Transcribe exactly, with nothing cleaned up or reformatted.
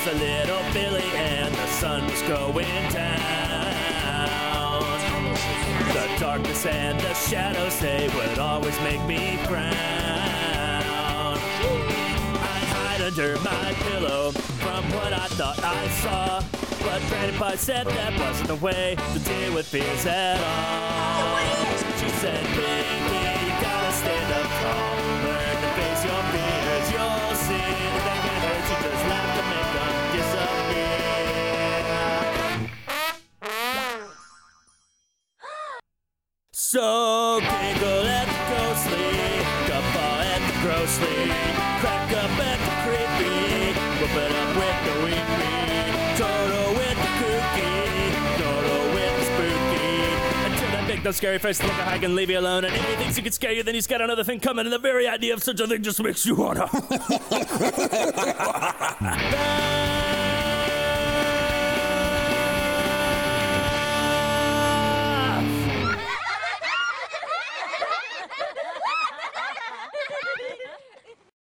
a little Billy and the sun was going down. The darkness and the shadows, they would always make me frown. I'd hide under my pillow from what I thought I saw, but Grandpa said that wasn't the way to deal with fears at all. She said, baby, you gotta stand up tall, learn to face your fears. You'll see that they can hurt you, just have to make them disappear. So giggle at the ghostly, guffaw at the grossly, crack up at the creepy, whoop it up with the weekly, total with the kooky, total with the spooky. Until that big, no scary face look like I can leave you alone, and if he thinks he can scare you, then he's got another thing coming, and the very idea of such a thing just makes you wanna.